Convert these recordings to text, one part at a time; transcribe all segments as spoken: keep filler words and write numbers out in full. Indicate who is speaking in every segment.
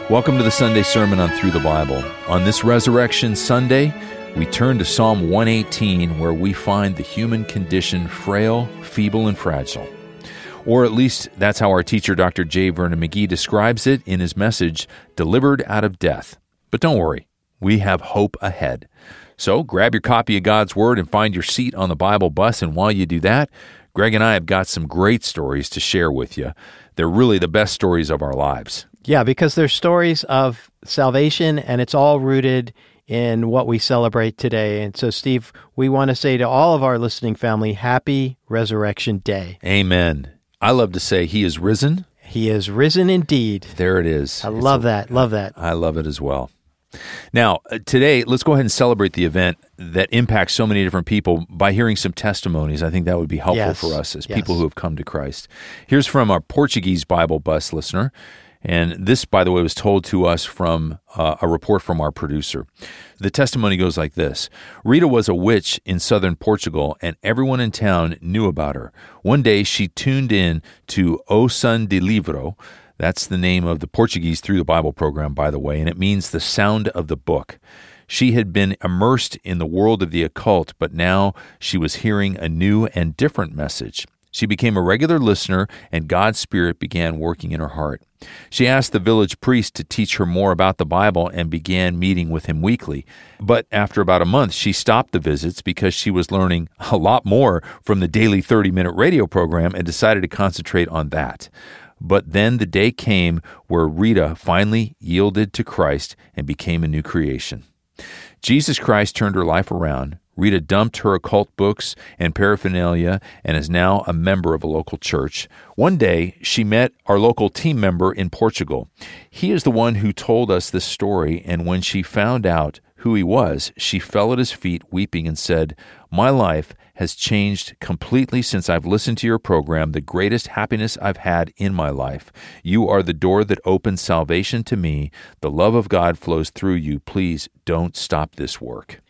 Speaker 1: Welcome to the Sunday Sermon on Through the Bible. On this Resurrection Sunday, we turn to Psalm one eighteen, where we find the human condition frail, feeble, and fragile. Or at least that's how our teacher, Doctor J. Vernon McGee, describes it in his message, Delivered Out of Death. But don't worry, we have hope ahead. So grab your copy of God's Word and find your seat on the Bible bus, and while you do that, Greg and I have got some great stories to share with you. They're really the best stories of our lives.
Speaker 2: Yeah, because they're stories of salvation, and it's all rooted in what we celebrate today. And so, Steve, we want to say to all of our listening family, Happy Resurrection Day.
Speaker 1: Amen. I love to say He is risen.
Speaker 2: He is risen indeed.
Speaker 1: There it is.
Speaker 2: I love
Speaker 1: a,
Speaker 2: that. Love that.
Speaker 1: I love it as well. Now, uh, today, let's go ahead and celebrate the event that impacts so many different people by hearing some testimonies. I think that would be helpful
Speaker 2: Yes.
Speaker 1: for us as
Speaker 2: Yes.
Speaker 1: people who have come to Christ. Here's from our Portuguese Bible bus listener. And this, by the way, was told to us from uh, a report from our producer. The testimony goes like this. Rita was a witch in southern Portugal, and everyone in town knew about her. One day, she tuned in to O Som de Livro. That's the name of the Portuguese Through the Bible program, by the way, and it means the sound of the book. She had been immersed in the world of the occult, but now she was hearing a new and different message. She became a regular listener, and God's Spirit began working in her heart. She asked the village priest to teach her more about the Bible and began meeting with him weekly. But after about a month, she stopped the visits because she was learning a lot more from the daily thirty-minute radio program and decided to concentrate on that. But then the day came where Rita finally yielded to Christ and became a new creation. Jesus Christ turned her life around. Rita dumped her occult books and paraphernalia and is now a member of a local church. One day, she met our local team member in Portugal. He is the one who told us this story, and when she found out who he was, she fell at his feet weeping and said, "My life has changed completely since I've listened to your program, the greatest happiness I've had in my life. You are the door that opens salvation to me. The love of God flows through you. Please don't stop this work."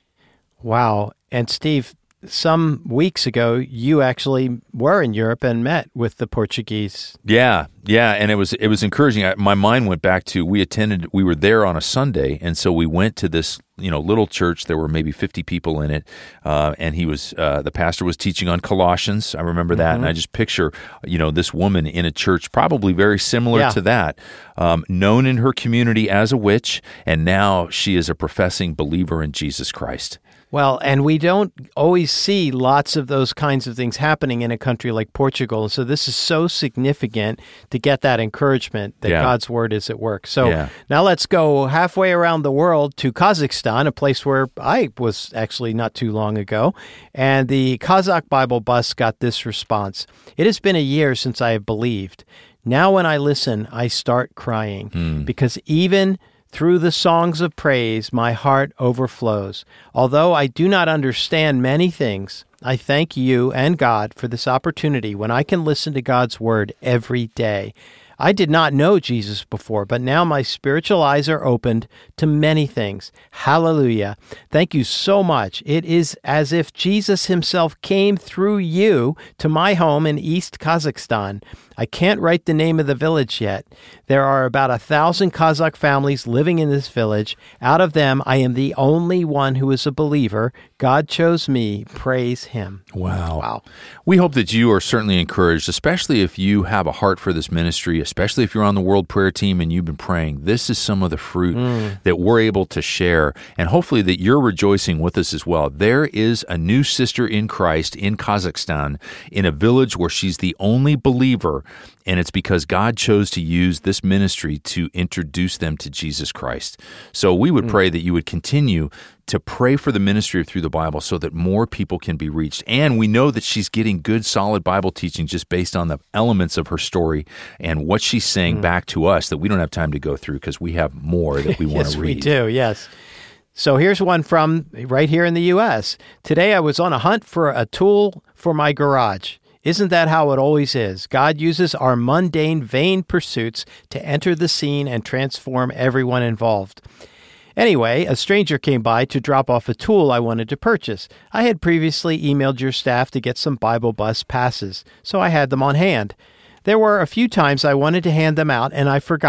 Speaker 2: Wow. And Steve, some weeks ago, you actually were in Europe and met with the Portuguese.
Speaker 1: Yeah, yeah, and it was it was encouraging. I, my mind went back to we attended. We were there on a Sunday, and so we went to this you know little church. There were maybe fifty people in it, uh, and he was uh, the pastor was teaching on Colossians. I remember that,
Speaker 2: Mm-hmm.
Speaker 1: and I just picture you know this woman in a church probably very similar
Speaker 2: Yeah.
Speaker 1: to that, um, known in her community as a witch, and now she is a professing believer in Jesus Christ.
Speaker 2: Well, and we don't always see lots of those kinds of things happening in a country like Portugal. So this is so significant to get that encouragement that
Speaker 1: Yeah.
Speaker 2: God's Word is at work. So
Speaker 1: Yeah.
Speaker 2: now let's go halfway around the world to Kazakhstan, a place where I was actually not too long ago. And the Kazakh Bible bus got this response. "It has been a year since I have believed. Now when I listen, I start crying
Speaker 1: Mm.
Speaker 2: because even through the songs of praise, my heart overflows. Although I do not understand many things, I thank you and God for this opportunity when I can listen to God's Word every day. I did not know Jesus before, but now my spiritual eyes are opened to many things. Hallelujah. Thank you so much. It is as if Jesus himself came through you to my home in East Kazakhstan. I can't write the name of the village yet. There are about a thousand Kazakh families living in this village. Out of them, I am the only one who is a believer. God chose me. Praise him."
Speaker 1: Wow.
Speaker 2: Wow.
Speaker 1: We hope that you are certainly encouraged, especially if you have a heart for this ministry, especially if you're on the World Prayer Team and you've been praying. This is some of the fruit
Speaker 2: Mm.
Speaker 1: that we're able to share, and hopefully that you're rejoicing with us as well. There is a new sister in Christ in Kazakhstan, in a village where she's the only believer, and it's because God chose to use this ministry to introduce them to Jesus Christ. So we would pray that you would continue to pray for the ministry of Through the Bible so that more people can be reached. And we know that she's getting good, solid Bible teaching just based on the elements of her story and what she's saying back to us that we don't have time to go through because we have more that we want
Speaker 2: Yes,
Speaker 1: to read.
Speaker 2: we do. Yes. So here's one from right here in the U S. "Today I was on a hunt for a tool for my garage. Isn't that how it always is? God uses our mundane, vain pursuits to enter the scene and transform everyone involved. Anyway, a stranger came by to drop off a tool I wanted to purchase. I had previously emailed your staff to get some Bible bus passes, so I had them on hand. There were a few times I wanted to hand them out, and I forgot.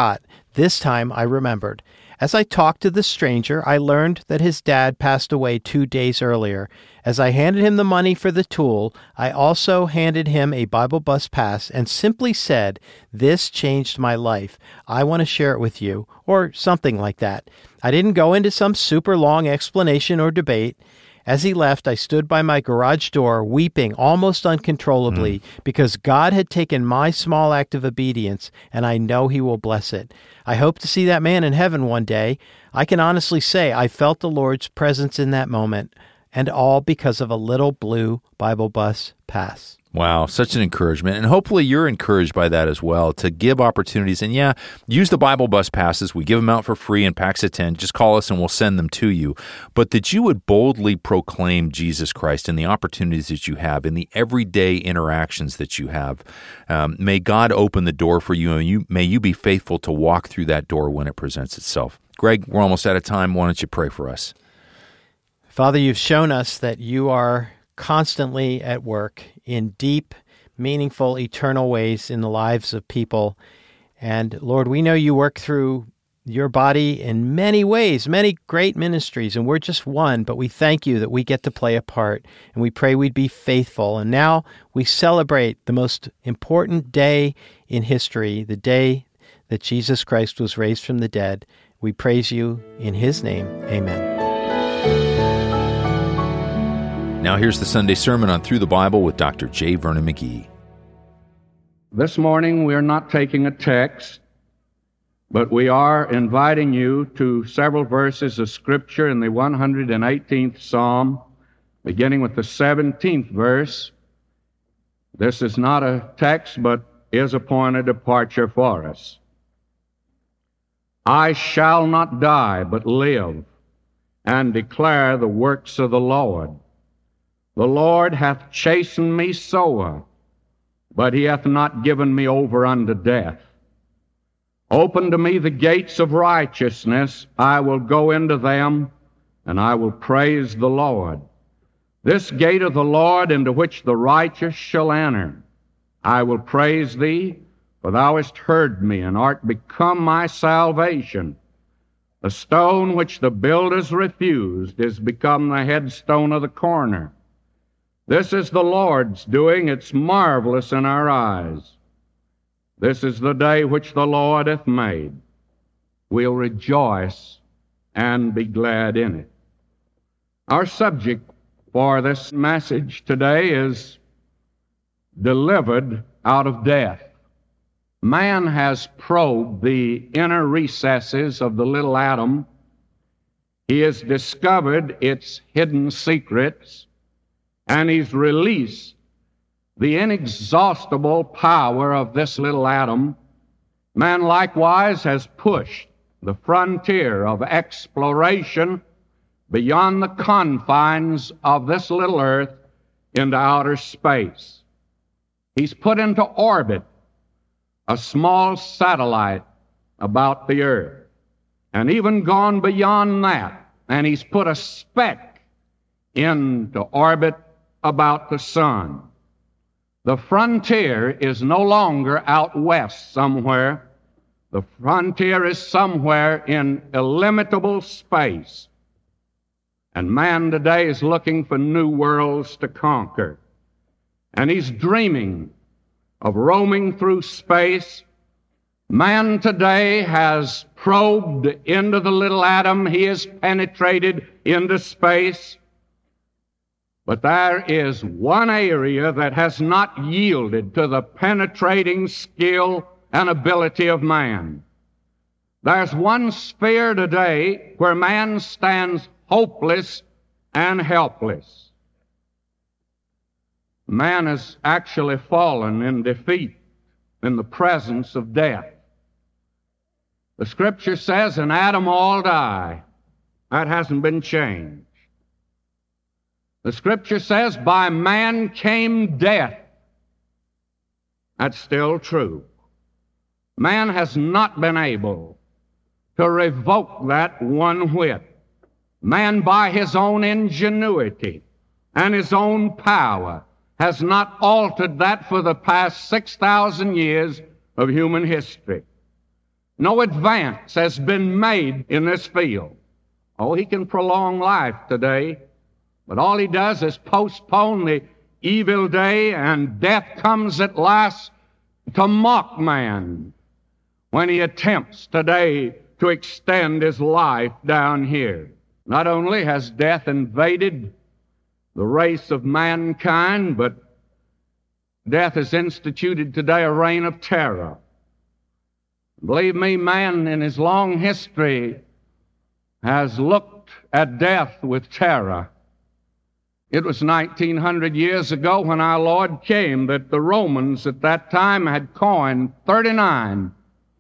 Speaker 2: This time I remembered. As I talked to the stranger, I learned that his dad passed away two days earlier. As I handed him the money for the tool, I also handed him a Bible Bus pass and simply said, "This changed my life. I want to share it with you," or something like that. I didn't go into some super long explanation or debate. As he left, I stood by my garage door, weeping almost uncontrollably, mm. because God had taken my small act of obedience, and I know He will bless it. I hope to see that man in heaven one day. I can honestly say I felt the Lord's presence in that moment, and all because of a little blue Bible Bus pass.
Speaker 1: Wow, such an encouragement. And hopefully you're encouraged by that as well, to give opportunities. And yeah, use the Bible Bus passes. We give them out for free in packs of ten. Just call us and we'll send them to you. But that you would boldly proclaim Jesus Christ in the opportunities that you have, in the everyday interactions that you have. Um, may God open the door for you, and you may you be faithful to walk through that door when it presents itself. Greg, we're almost out of time. Why don't you pray for us?
Speaker 2: Father, you've shown us that you are constantly at work in deep, meaningful, eternal ways in the lives of people. And Lord, we know you work through your body in many ways, many great ministries, and we're just one, but we thank you that we get to play a part, and we pray we'd be faithful. And now we celebrate the most important day in history, the day that Jesus Christ was raised from the dead. We praise you in His name. Amen.
Speaker 1: Now here's the Sunday Sermon on Through the Bible with Doctor J. Vernon McGee.
Speaker 3: This morning we are not taking a text, but we are inviting you to several verses of Scripture in the one hundred eighteenth Psalm, beginning with the seventeenth verse. This is not a text, but is a point of departure for us. I shall not die, but live, and declare the works of the Lord. The Lord hath chastened me sore, but He hath not given me over unto death. Open to me the gates of righteousness. I will go into them, and I will praise the Lord. This gate of the Lord into which the righteous shall enter. I will praise Thee, for Thou hast heard me, and art become my salvation. The stone which the builders refused is become the headstone of the corner. This is the Lord's doing, it's marvelous in our eyes. This is the day which the Lord hath made. We'll rejoice and be glad in it. Our subject for this message today is delivered out of death. Man has probed the inner recesses of the little atom. He has discovered its hidden secrets, and he's released the inexhaustible power of this little atom. Man likewise has pushed the frontier of exploration beyond the confines of this little earth into outer space. He's put into orbit a small satellite about the earth, and even gone beyond that, and he's put a speck into orbit about the sun. The frontier is no longer out west somewhere. The frontier is somewhere in illimitable space. And man today is looking for new worlds to conquer. And he's dreaming of roaming through space. Man today has probed into the little atom. He has penetrated into space. But there is one area that has not yielded to the penetrating skill and ability of man. There's one sphere today where man stands hopeless and helpless. Man has actually fallen in defeat in the presence of death. The Scripture says, in Adam all die. That hasn't been changed. The Scripture says, by man came death. That's still true. Man has not been able to revoke that one whit. Man, by his own ingenuity and his own power, has not altered that for the past six thousand years of human history. No advance has been made in this field. Oh, he can prolong life today, but all he does is postpone the evil day, and death comes at last to mock man when he attempts today to extend his life down here. Not only has death invaded the race of mankind, but death has instituted today a reign of terror. Believe me, man in his long history has looked at death with terror. It was nineteen hundred years ago when our Lord came that the Romans at that time had coined thirty-nine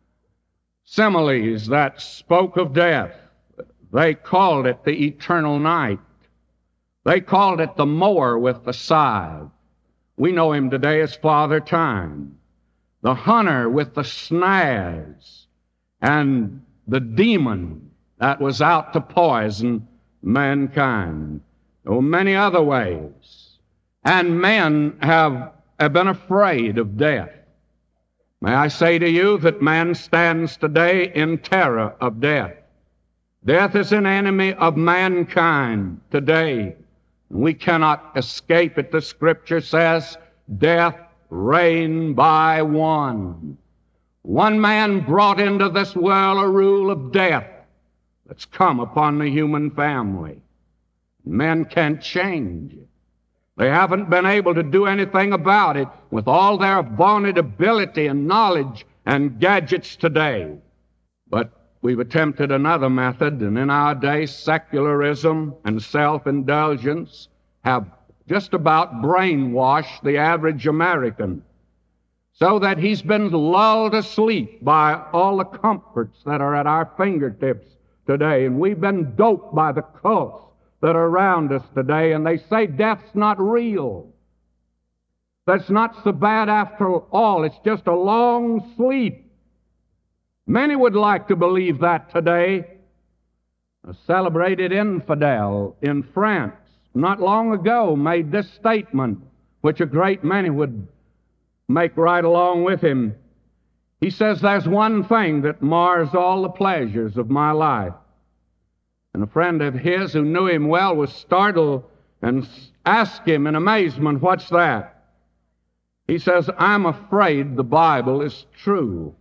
Speaker 3: similes that spoke of death. They called it the eternal night. They called it the mower with the scythe. We know him today as Father Time. The hunter with the snares, and the demon that was out to poison mankind. There were many other ways. And men have, have been afraid of death. May I say to you that man stands today in terror of death. Death is an enemy of mankind today. We cannot escape it. The Scripture says, death reigned by one. One man brought into this world a rule of death that's come upon the human family. Men can't change it. They haven't been able to do anything about it with all their vaunted ability and knowledge and gadgets today. But we've attempted another method, and in our day, secularism and self-indulgence have just about brainwashed the average American so that he's been lulled asleep by all the comforts that are at our fingertips today. And we've been doped by the cults that are around us today, and they say death's not real. That's not so bad after all. It's just a long sleep. Many would like to believe that today. A celebrated infidel in France not long ago made this statement, which a great many would make right along with him. He says, there's one thing that mars all the pleasures of my life. And a friend of his who knew him well was startled and asked him in amazement, what's that? He says, I'm afraid the Bible is true.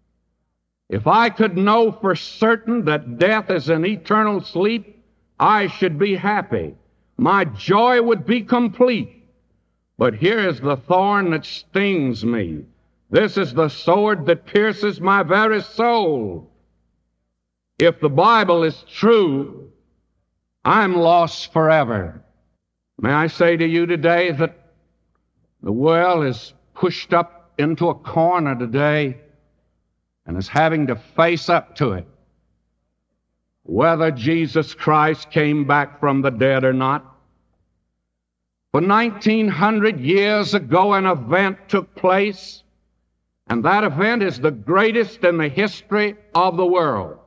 Speaker 3: If I could know for certain that death is an eternal sleep, I should be happy. My joy would be complete. But here is the thorn that stings me. This is the sword that pierces my very soul. If the Bible is true, I'm lost forever. May I say to you today that the world is pushed up into a corner today and is having to face up to it, whether Jesus Christ came back from the dead or not. For nineteen hundred years ago, an event took place, and that event is the greatest in the history of the world.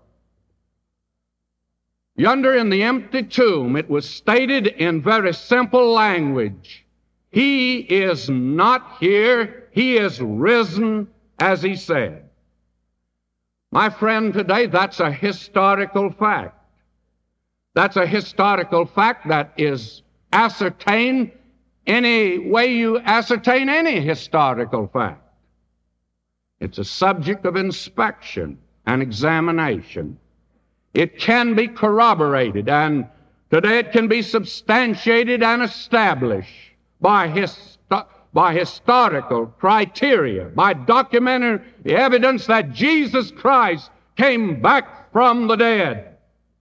Speaker 3: Yonder in the empty tomb, it was stated in very simple language, He is not here, He is risen, as He said. My friend, today, that's a historical fact. That's a historical fact that is ascertained any way you ascertain any historical fact. It's a subject of inspection and examination. It can be corroborated, and today it can be substantiated and established by his by historical criteria, by documentary evidence that Jesus Christ came back from the dead.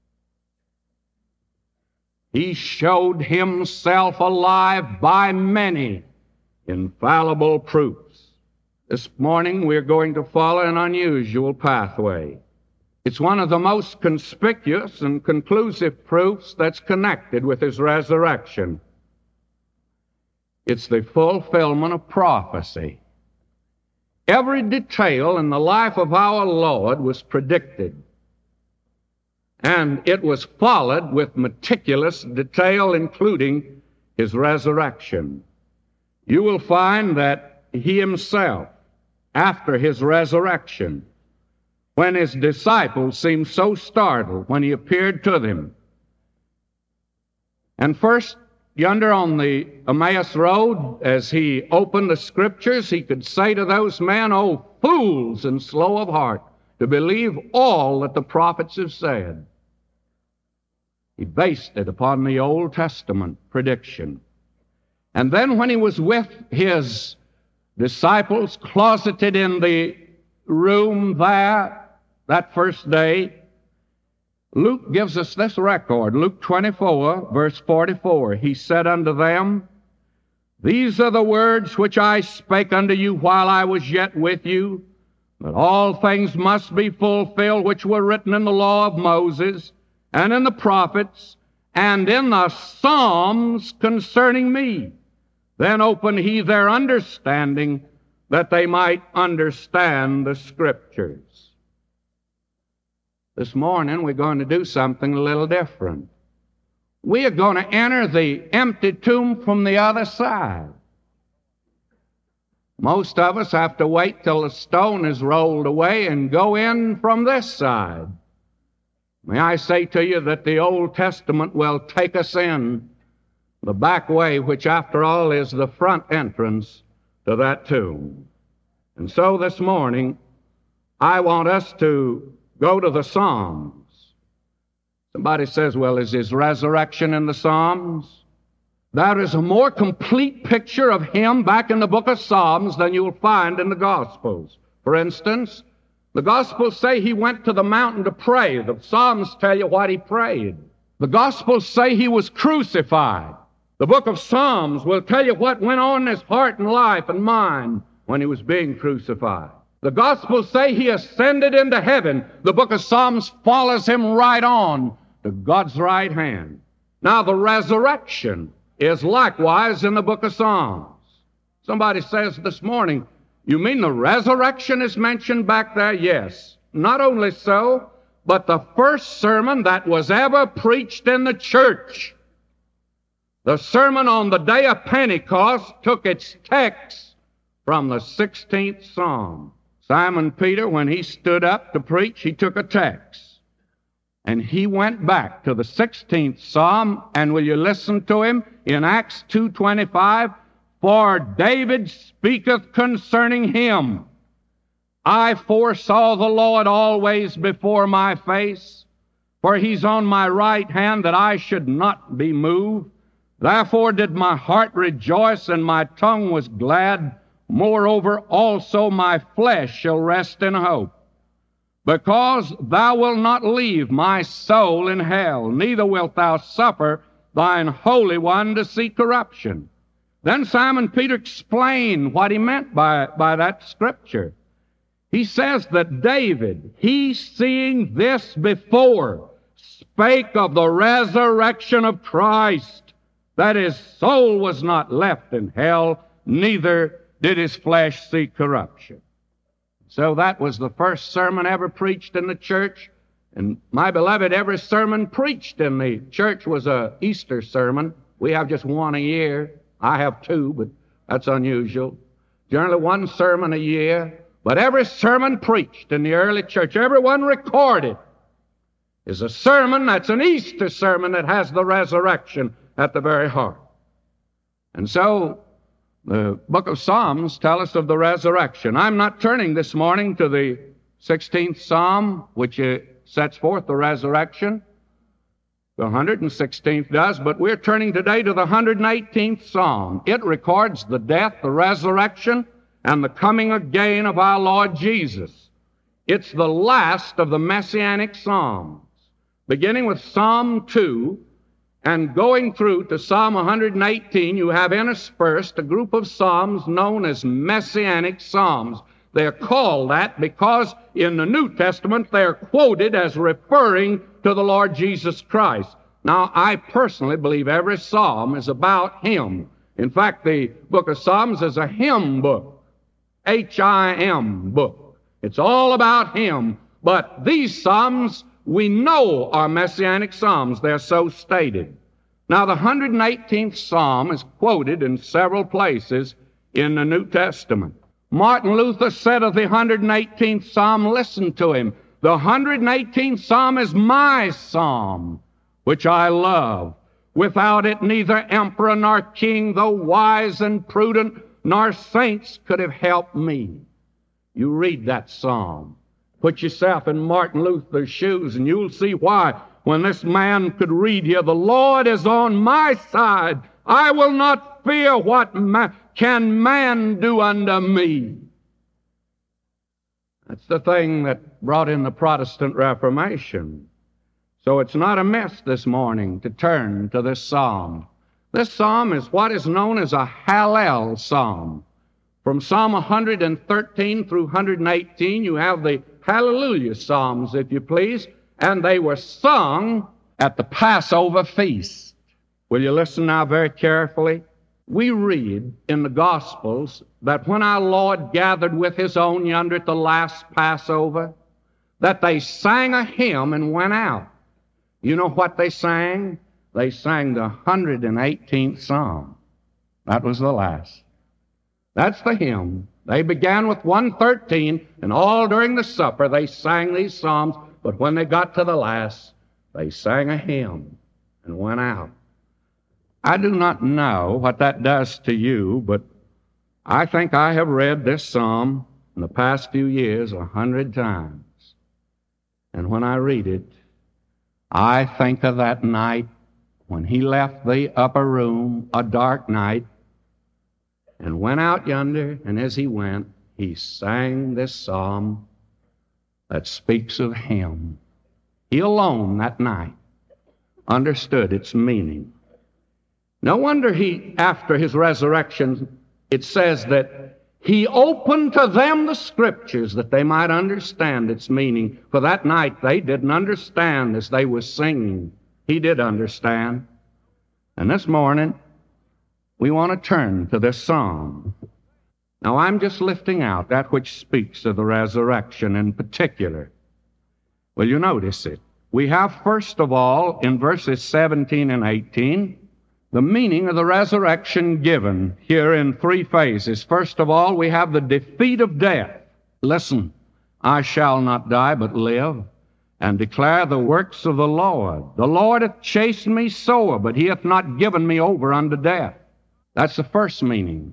Speaker 3: He showed himself alive by many infallible proofs. This morning we're going to follow an unusual pathway. It's one of the most conspicuous and conclusive proofs that's connected with his resurrection. It's the fulfillment of prophecy. Every detail in the life of our Lord was predicted, and it was followed with meticulous detail, including his resurrection. You will find that he himself, after his resurrection, when his disciples seemed so startled when he appeared to them. And first, yonder on the Emmaus Road, as he opened the Scriptures, he could say to those men, "O fools and slow of heart, to believe all that the prophets have said." He based it upon the Old Testament prediction. And then when he was with his disciples closeted in the room there that first day, Luke gives us this record. Luke twenty-four, verse forty-four. He said unto them, "These are the words which I spake unto you while I was yet with you, that all things must be fulfilled which were written in the law of Moses, and in the prophets, and in the Psalms concerning me. Then opened he their understanding, that they might understand the Scriptures." This morning we're going to do something a little different. We are going to enter the empty tomb from the other side. Most of us have to wait till the stone is rolled away and go in from this side. May I say to you that the Old Testament will take us in the back way, which after all is the front entrance to that tomb. And so this morning, I want us to go to the Psalms. Somebody says, "Well, is his resurrection in the Psalms?" There is a more complete picture of him back in the book of Psalms than you'll find in the Gospels. For instance, the Gospels say he went to the mountain to pray. The Psalms tell you what he prayed. The Gospels say he was crucified. The book of Psalms will tell you what went on in his heart and life and mind when he was being crucified. The Gospels say he ascended into heaven. The book of Psalms follows him right on to God's right hand. Now, the resurrection is likewise in the book of Psalms. Somebody says this morning, "You mean the resurrection is mentioned back there?" Yes. Not only so, but the first sermon that was ever preached in the church, the sermon on the day of Pentecost, took its text from the sixteenth Psalm. Simon Peter, when he stood up to preach, he took a text. And he went back to the sixteenth Psalm, and will you listen to him in Acts two twenty-five? "For David speaketh concerning him, I foresaw the Lord always before my face, for he's on my right hand that I should not be moved. Therefore did my heart rejoice, and my tongue was glad. Moreover, also my flesh shall rest in hope. Because thou wilt not leave my soul in hell, neither wilt thou suffer thine Holy One to see corruption." Then Simon Peter explained what he meant by, by that scripture. He says that David, he seeing this before, spake of the resurrection of Christ, that his soul was not left in hell, neither did his flesh see corruption. So that was the first sermon ever preached in the church. And my beloved, every sermon preached in the church was a Easter sermon. We have just one a year. I have two, but that's unusual. Generally one sermon a year. But every sermon preached in the early church, every one recorded, is a sermon that's an Easter sermon that has the resurrection at the very heart. And so the book of Psalms tell us of the resurrection. I'm not turning this morning to the sixteenth Psalm, which uh, sets forth the resurrection. The one hundred sixteenth does, but we're turning today to the one hundred eighteenth Psalm. It records the death, the resurrection, and the coming again of our Lord Jesus. It's the last of the Messianic Psalms, beginning with Psalm two, and going through to Psalm one hundred eighteen, you have interspersed a group of psalms known as Messianic Psalms. They're called that because in the New Testament they're quoted as referring to the Lord Jesus Christ. Now, I personally believe every psalm is about Him. In fact, the book of Psalms is a hymn book, H I M book. It's all about Him. But these psalms we know are Messianic Psalms. They're so stated. Now, the one hundred eighteenth Psalm is quoted in several places in the New Testament. Martin Luther said of the one hundred eighteenth Psalm, listen to him, The one hundred eighteenth Psalm is my psalm, which I love. Without it neither emperor nor king, though wise and prudent, nor saints could have helped me. You read that psalm. Put yourself in Martin Luther's shoes, and you'll see why. When this man could read here, the Lord is on my side. I will not fear what ma- can man do unto me. That's the thing that brought in the Protestant Reformation. So it's not amiss this morning to turn to this psalm. This psalm is what is known as a Hallel psalm. From Psalm one hundred thirteen through one hundred eighteen, you have the Hallelujah psalms, if you please, and they were sung at the Passover feast. Will you listen now very carefully? We read in the Gospels that when our Lord gathered with His own yonder at the last Passover, that they sang a hymn and went out. You know what they sang? They sang the one hundred eighteenth Psalm. That was the last. That's the hymn. They began with one thirteen, and all during the supper they sang these psalms, but when they got to the last, they sang a hymn and went out. I do not know what that does to you, but I think I have read this psalm in the past few years a hundred times. And when I read it, I think of that night when he left the upper room, a dark night, and went out yonder, and as he went, he sang this psalm that speaks of him. He alone that night understood its meaning. No wonder he, after his resurrection, it says that he opened to them the Scriptures that they might understand its meaning. For that night they didn't understand as they were singing. He did understand. And this morning, we want to turn to this psalm. Now, I'm just lifting out that which speaks of the resurrection in particular. Well, you notice it. We have, first of all, in verses seventeen and eighteen, the meaning of the resurrection given here in three phases. First of all, we have the defeat of death. Listen, I shall not die but live, and declare the works of the Lord. The Lord hath chastened me sore, but he hath not given me over unto death. That's the first meaning,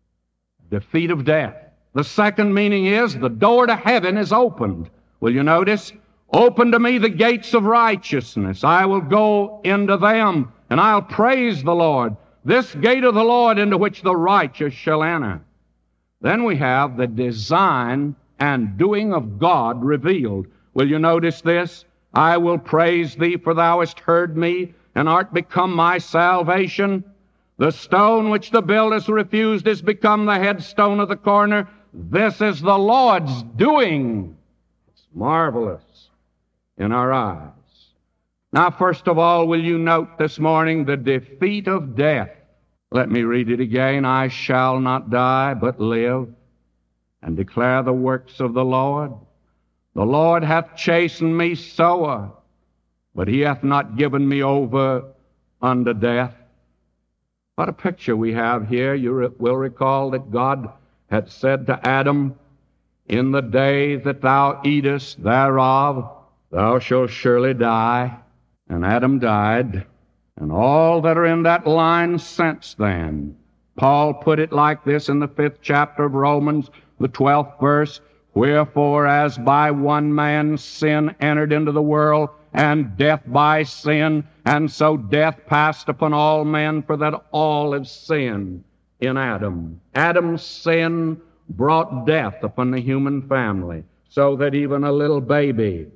Speaker 3: defeat of death. The second meaning is the door to heaven is opened. Will you notice? Open to me the gates of righteousness. I will go into them, and I'll praise the Lord. This gate of the Lord into which the righteous shall enter. Then we have the design and doing of God revealed. Will you notice this? I will praise thee, for thou hast heard me, and art become my salvation. The stone which the builders refused is become the headstone of the corner. This is the Lord's doing. It's marvelous in our eyes. Now, first of all, will you note this morning the defeat of death? Let me read it again. I shall not die, but live, and declare the works of the Lord. The Lord hath chastened me sore, but he hath not given me over unto death. What a picture we have here. You re- will recall that God had said to Adam, in the day that thou eatest thereof, thou shalt surely die. And Adam died, and all that are in that line since then. Paul put it like this in the fifth chapter of Romans, the twelfth verse, wherefore as by one man sin entered into the world, and death by sin, and so death passed upon all men, for that all have sinned in Adam. Adam's sin brought death upon the human family, so that even a little baby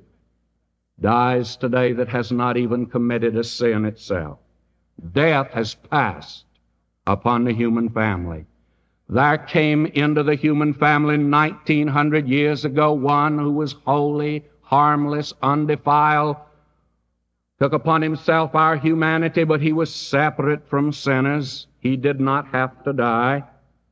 Speaker 3: dies today that has not even committed a sin itself. Death has passed upon the human family. There came into the human family nineteen hundred years ago one who was holy, harmless, undefiled, took upon himself our humanity, but he was separate from sinners. He did not have to die.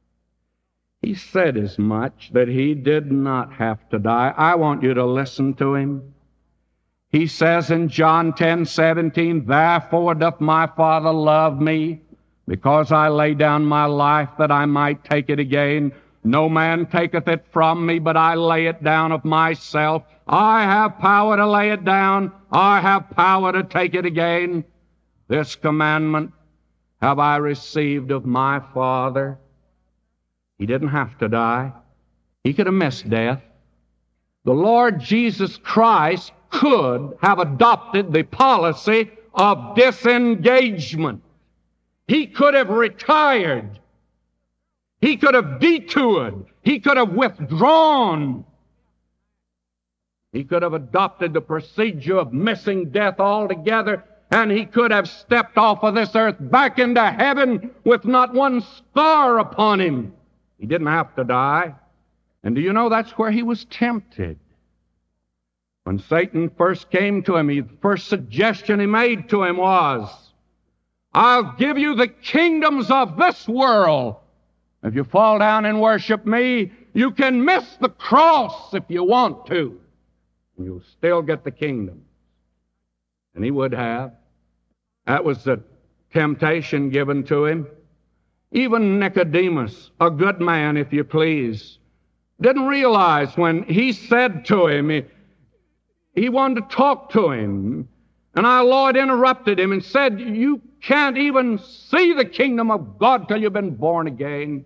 Speaker 3: He said as much, that he did not have to die. I want you to listen to him. He says in John ten seventeen, therefore doth my Father love me, because I lay down my life that I might take it again. No man taketh it from me, but I lay it down of myself. I have power to lay it down. I have power to take it again. This commandment have I received of my Father. He didn't have to die. He could have missed death. The Lord Jesus Christ could have adopted the policy of disengagement. He could have retired. He could have detoured. He could have withdrawn. He could have adopted the procedure of missing death altogether, and he could have stepped off of this earth back into heaven with not one scar upon him. He didn't have to die. And do you know that's where he was tempted? When Satan first came to him, the first suggestion he made to him was, I'll give you the kingdoms of this world. If you fall down and worship me, you can miss the cross if you want to, and you'll still get the kingdom. And he would have. That was the temptation given to him. Even Nicodemus, a good man, if you please, didn't realize when he said to him, he, he wanted to talk to him, and our Lord interrupted him and said, you can't even see the kingdom of God till you've been born again.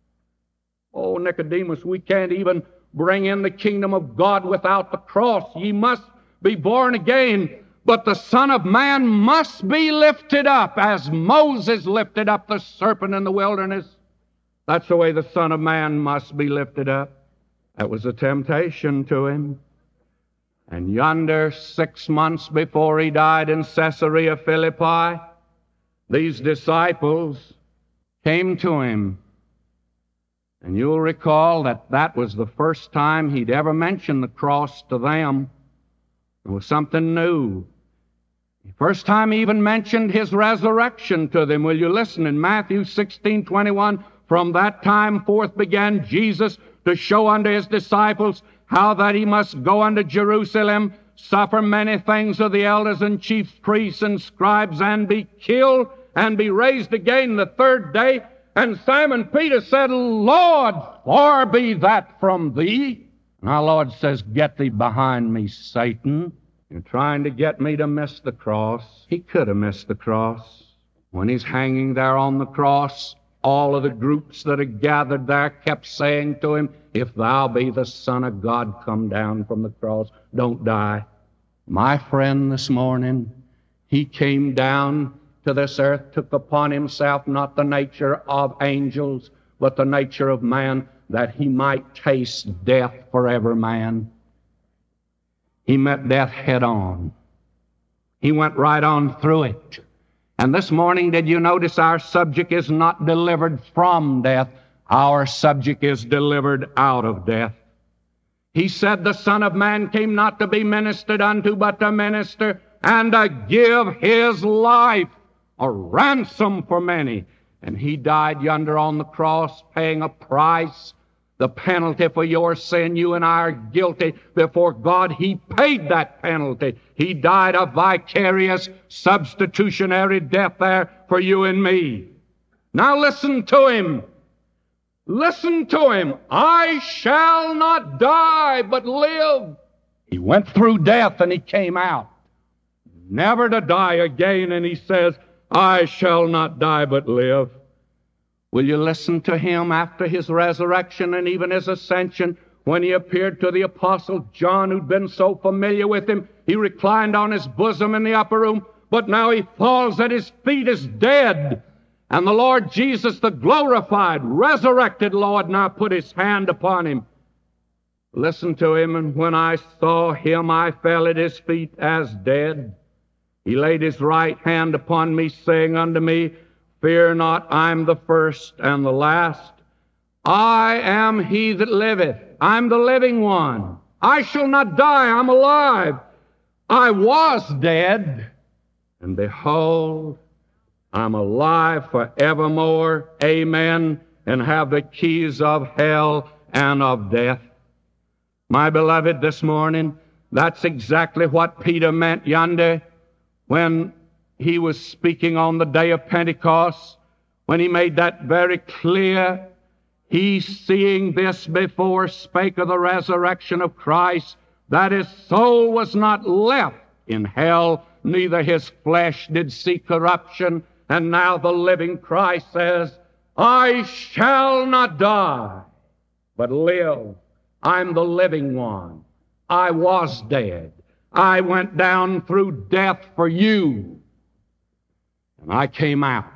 Speaker 3: Oh, Nicodemus, we can't even bring in the kingdom of God without the cross. Ye must be born again. But the Son of Man must be lifted up as Moses lifted up the serpent in the wilderness. That's the way the Son of Man must be lifted up. That was a temptation to him. And yonder, six months before he died in Caesarea Philippi, these disciples came to him. And you'll recall that that was the first time he'd ever mentioned the cross to them. It was something new. The first time he even mentioned his resurrection to them. Will you listen? In Matthew sixteen twenty-one, from that time forth began Jesus to show unto his disciples how that he must go unto Jerusalem, suffer many things of the elders and chief priests and scribes, and be killed, and be raised again the third day. And Simon Peter said, Lord, far be that from thee. And our Lord says, get thee behind me, Satan. You're trying to get me to miss the cross. He could have missed the cross. When he's hanging there on the cross, all of the groups that are gathered there kept saying to him, if thou be the Son of God, come down from the cross. Don't die. My friend, this morning, he came down to this earth, took upon himself not the nature of angels, but the nature of man, that he might taste death for every man. He met death head on. He went right on through it. And this morning, did you notice our subject is not delivered from death? Our subject is delivered out of death. He said the Son of Man came not to be ministered unto, but to minister and to give his life a ransom for many. And he died yonder on the cross, paying a price, the penalty for your sin. You and I are guilty before God. He paid that penalty. He died a vicarious, substitutionary death there for you and me. Now listen to him. Listen to him. I shall not die, but live. He went through death and he came out, never to die again. And he says, I shall not die, but live. Will you listen to him after his resurrection and even his ascension? When he appeared to the Apostle John, who'd been so familiar with him, he reclined on his bosom in the upper room, but now he falls at his feet as dead. And the Lord Jesus, the glorified, resurrected Lord, now put his hand upon him. Listen to him. And when I saw him, I fell at his feet as dead. He laid his right hand upon me, saying unto me, fear not, I'm the first and the last. I am he that liveth. I'm the living one. I shall not die. I'm alive. I was dead, and behold, I'm alive forevermore. Amen. And have the keys of hell and of death. My beloved, this morning, that's exactly what Peter meant yonder when he was speaking on the day of Pentecost, when he made that very clear. he, seeing this before, spake of the resurrection of Christ, that his soul was not left in hell, neither his flesh did see corruption. And now the living Christ says, I shall not die, but live. I'm the living one. I was dead. I went down through death for you. And I came out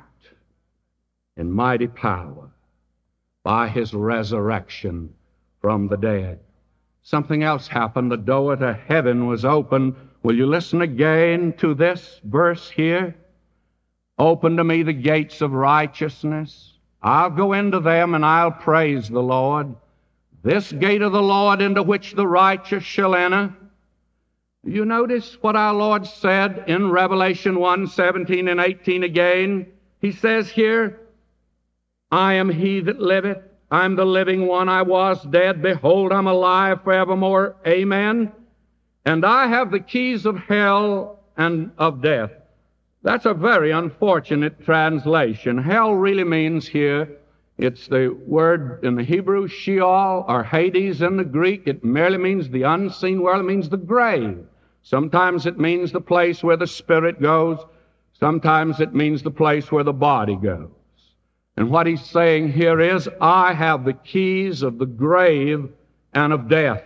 Speaker 3: in mighty power by his resurrection from the dead. Something else happened. The door to heaven was open. Will you listen again to this verse here? Open to me the gates of righteousness. I'll go into them and I'll praise the Lord. This gate of the Lord into which the righteous shall enter. You notice what our Lord said in Revelation one, seventeen and eighteen again. He says here, I am he that liveth. I'm the living one. I was dead. Behold, I'm alive forevermore. Amen. And I have the keys of hell and of death. That's a very unfortunate translation. Hell really means here, it's the word in the Hebrew, Sheol, or Hades in the Greek. It merely means the unseen world. It means the grave. Sometimes it means the place where the spirit goes. Sometimes it means the place where the body goes. And what he's saying here is, I have the keys of the grave and of death.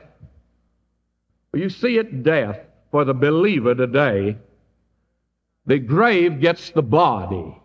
Speaker 3: You see it, death, for the believer today, the grave gets the body.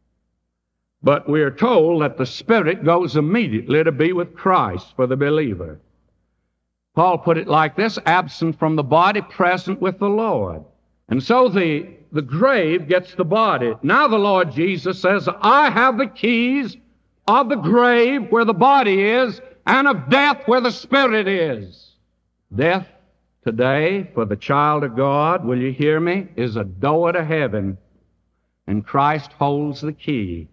Speaker 3: But we're told that the spirit goes immediately to be with Christ for the believer. Paul put it like this, absent from the body, present with the Lord. And so the, the grave gets the body. Now the Lord Jesus says, I have the keys of the grave where the body is, and of death where the spirit is. Death today, for the child of God, will you hear me, is a door to heaven, and Christ holds the key.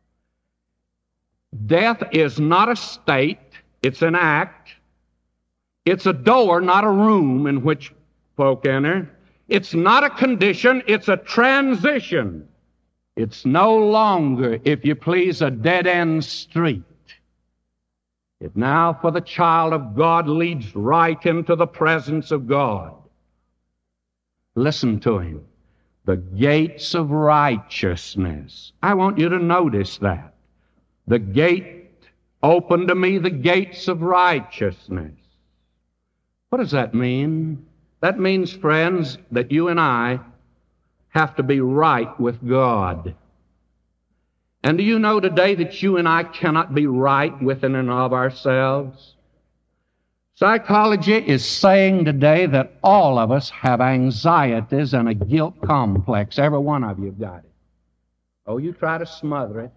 Speaker 3: Death is not a state, it's an act. It's a door, not a room in which folk enter. It's not a condition, it's a transition. It's no longer, if you please, a dead-end street. It now, for the child of God, leads right into the presence of God. Listen to him. The gates of righteousness. I want you to notice that. The gate, open to me the gates of righteousness. What does that mean? That means, friends, that you and I have to be right with God. And do you know today that you and I cannot be right within and of ourselves? Psychology is saying today that all of us have anxieties and a guilt complex. Every one of you have got it. Oh, you try to smother it.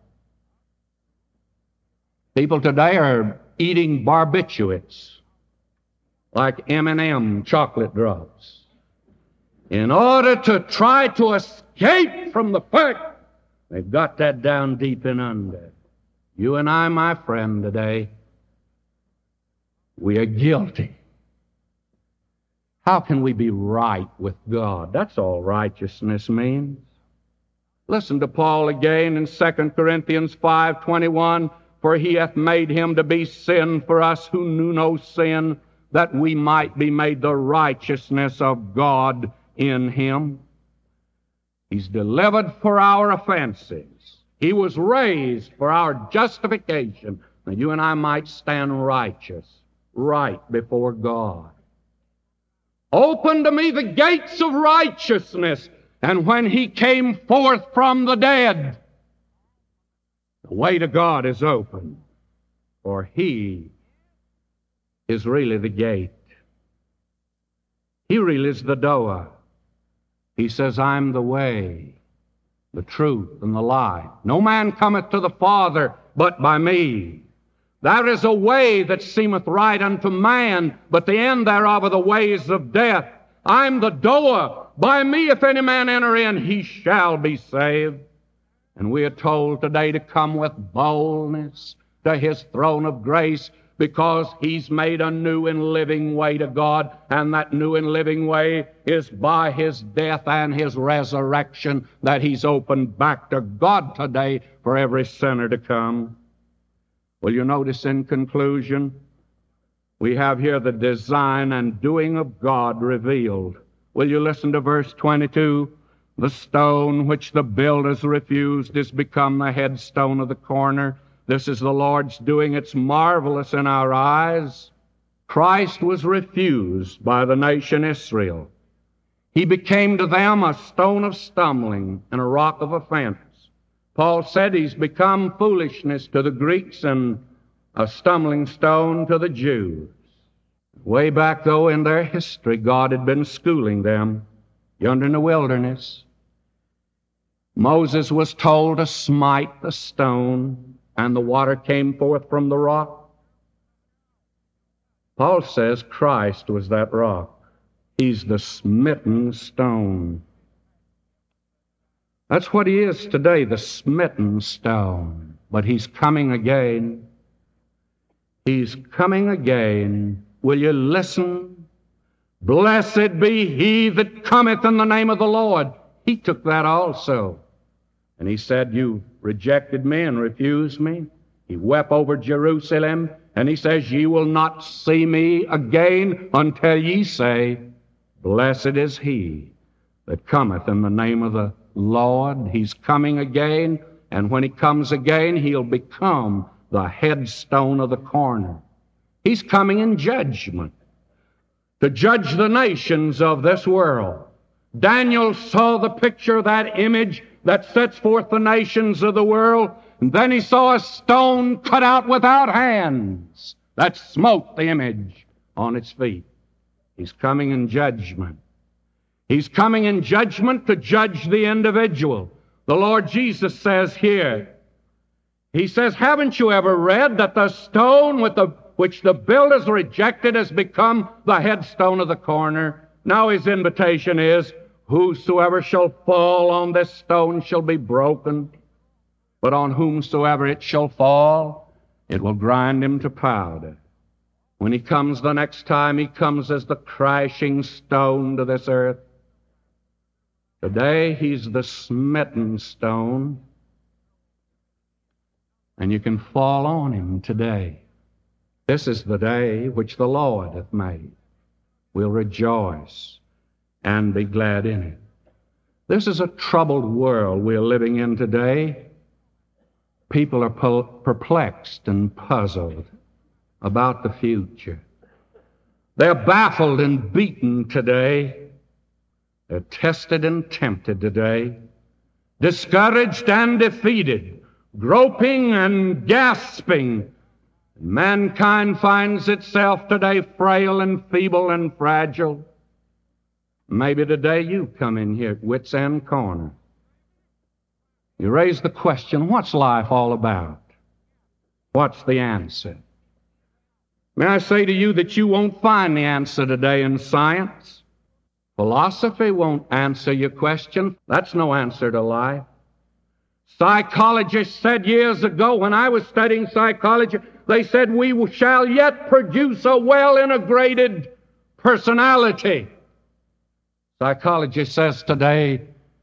Speaker 3: People today are eating barbiturates, like M and M chocolate drops, in order to try to escape from the fact they've got that down deep and under. You and I, my friend, today, we are guilty. How can we be right with God? That's all righteousness means. Listen to Paul again in Second Corinthians five twenty-one. For he hath made him to be sin for us who knew no sin, that we might be made the righteousness of God in him. He's delivered for our offenses. He was raised for our justification, that you and I might stand righteous, right before God. Open to me the gates of righteousness. And when he came forth from the dead, the way to God is open, for he is really the gate. He really is the door. He says, I'm the way, the truth, and the life. No man cometh to the Father but by me. There is a way that seemeth right unto man, but the end thereof are the ways of death. I'm the door. By me, if any man enter in, he shall be saved. And we are told today to come with boldness to his throne of grace, because he's made a new and living way to God, and that new and living way is by his death and his resurrection that he's opened back to God today for every sinner to come. Will you notice in conclusion, we have here the design and doing of God revealed. Will you listen to verse twenty-two? The stone which the builders refused is become the headstone of the corner. This is the Lord's doing. It's marvelous in our eyes. Christ was refused by the nation Israel. He became to them a stone of stumbling and a rock of offense. Paul said he's become foolishness to the Greeks and a stumbling stone to the Jews. Way back, though, in their history, God had been schooling them yonder in the wilderness. Moses was told to smite the stone, and the water came forth from the rock. Paul says Christ was that rock. He's the smitten stone. That's what he is today, the smitten stone. But he's coming again. He's coming again. Will you listen? Blessed be he that cometh in the name of the Lord. He took that also. And he said, you rejected me and refused me. He wept over Jerusalem, and he says, ye will not see me again until ye say, blessed is he that cometh in the name of the Lord. He's coming again, and when he comes again, he'll become the headstone of the corner. He's coming in judgment to judge the nations of this world. Daniel saw the picture of that image that sets forth the nations of the world, and then he saw a stone cut out without hands that smote the image on its feet. He's coming in judgment. He's coming in judgment to judge the individual. The Lord Jesus says here, he says, haven't you ever read that the stone with the, which the builders rejected has become the headstone of the corner? Now his invitation is, whosoever shall fall on this stone shall be broken, but on whomsoever it shall fall, it will grind him to powder. When he comes the next time, he comes as the crashing stone to this earth. Today, he's the smitten stone, and you can fall on him today. This is the day which the Lord hath made. We'll rejoice and be glad in it. This is a troubled world we're living in today. People are perplexed and puzzled about the future. They're baffled and beaten today. They're tested and tempted today, discouraged and defeated, groping and gasping. Mankind finds itself today frail and feeble and fragile. Maybe today you come in here at wit's end corner. You raise the question, what's life all about? What's the answer? May I say to you that you won't find the answer today in science. Philosophy won't answer your question. That's no answer to life. Psychologists said years ago when I was studying psychology, they said we shall yet produce a well-integrated personality. Psychology says today,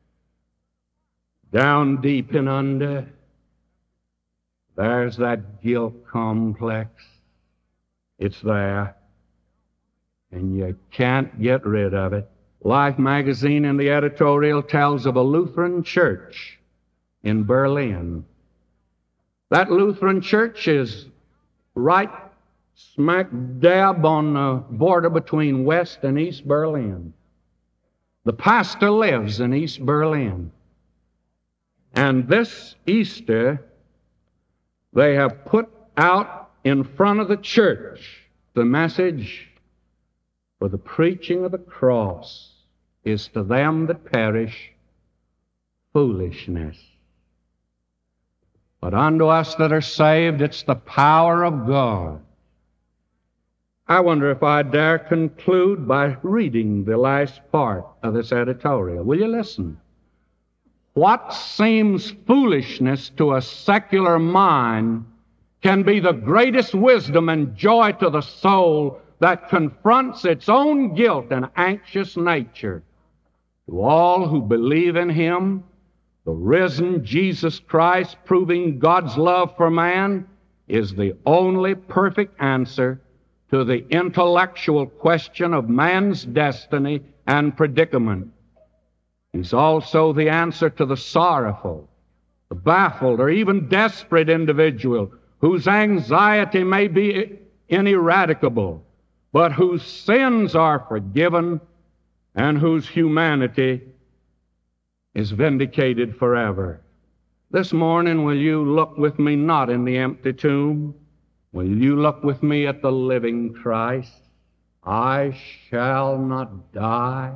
Speaker 3: down deep and under, there's that guilt complex. It's there, and you can't get rid of it. Life magazine in the editorial tells of a Lutheran church in Berlin. That Lutheran church is right smack dab on the border between West and East Berlin. The pastor lives in East Berlin. And this Easter, they have put out in front of the church the message, for the preaching of the cross is to them that perish foolishness. But unto us that are saved, it's the power of God. I wonder if I dare conclude by reading the last part of this editorial. Will you listen? What seems foolishness to a secular mind can be the greatest wisdom and joy to the soul that confronts its own guilt and anxious nature. To all who believe in Him, the risen Jesus Christ, proving God's love for man, is the only perfect answer to the intellectual question of man's destiny and predicament. He's also the answer to the sorrowful, the baffled, or even desperate individual whose anxiety may be ineradicable, but whose sins are forgiven and whose humanity is vindicated forever. This morning, will you look with me not in the empty tomb? Will you look with me at the living Christ? I shall not die,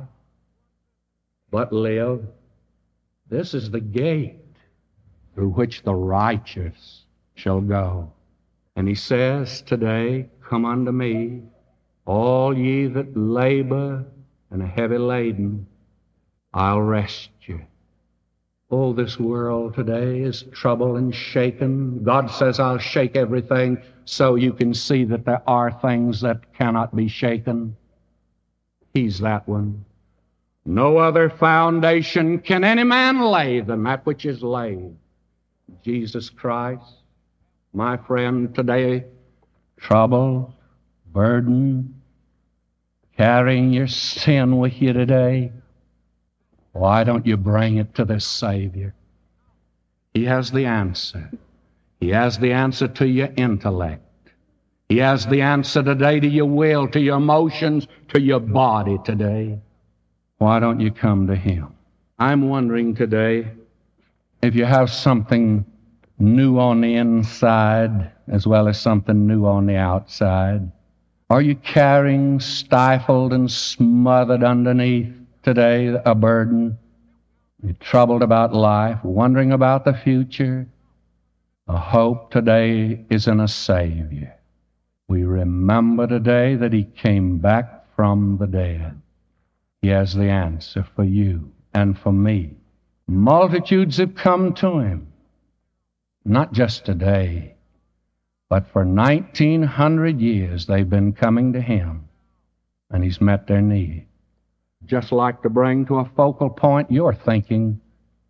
Speaker 3: but live. This is the gate through which the righteous shall go. And he says today, come unto me, all ye that labor and are heavy laden, I'll rest you. Oh, this world today is troubled and shaken. God says, I'll shake everything so you can see that there are things that cannot be shaken. He's that one. No other foundation can any man lay than that which is laid. Jesus Christ. My friend, today, troubled, burdened, carrying your sin with you today, why don't you bring it to this Savior? He has the answer. He has the answer to your intellect. He has the answer today to your will, to your emotions, to your body today. Why don't you come to Him? I'm wondering today if you have something new on the inside as well as something new on the outside. Are you carrying, stifled and smothered underneath today a burden? You're troubled about life, wondering about the future. The hope today is in a Savior. We remember today that He came back from the dead. He has the answer for you and for me. Multitudes have come to Him, not just today, but for nineteen hundred years they've been coming to Him, and He's met their need. Just like to bring to a focal point your thinking,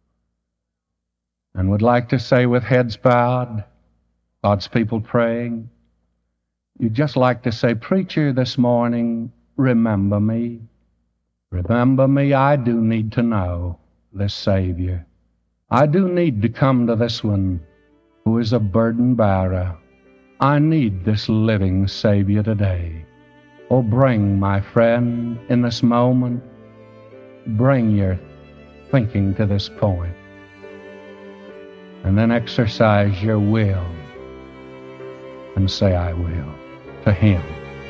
Speaker 3: and would like to say with heads bowed, God's people praying, you'd just like to say, preacher, this morning, remember me. Remember me, I do need to know this Savior. I do need to come to this one who is a burden bearer. I need this living Savior today. Oh, bring, my friend, in this moment, bring your thinking to this point, and then exercise your will and say, I will, to Him.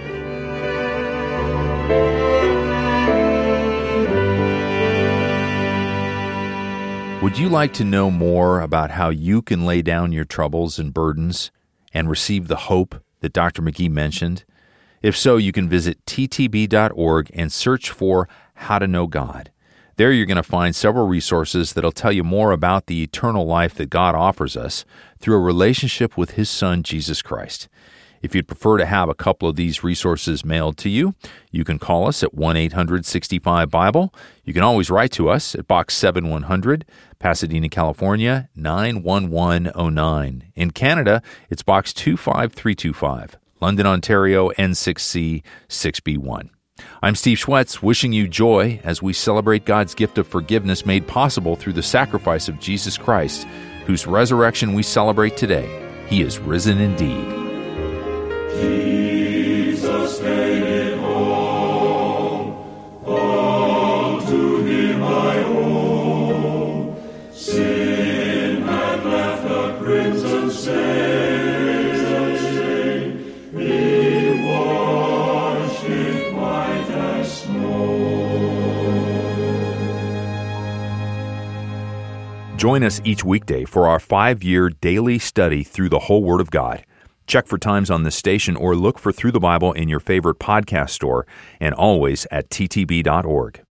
Speaker 1: Would you like to know more about how you can lay down your troubles and burdens and receive the hope that Doctor McGee mentioned? If so, you can visit T T B dot org and search for How to Know God. There you're going to find several resources that'll tell you more about the eternal life that God offers us through a relationship with His Son, Jesus Christ. If you'd prefer to have a couple of these resources mailed to you, you can call us at one eight hundred sixty-five Bible. You can always write to us at Box seventy-one hundred, Pasadena, California, nine one one oh nine. In Canada, it's Box two five three two five, London, Ontario, N six C six B one. I'm Steve Schwetz, wishing you joy as we celebrate God's gift of forgiveness made possible through the sacrifice of Jesus Christ, whose resurrection we celebrate today. He is risen indeed.
Speaker 4: Jesus made it home, all to Him I owe. Sin had left a crimson stain, He washed it white as snow.
Speaker 1: Join us each weekday for our five-year daily study through the whole Word of God. Check for times on this station or look for Through the Bible in your favorite podcast store, and always at T T B dot org.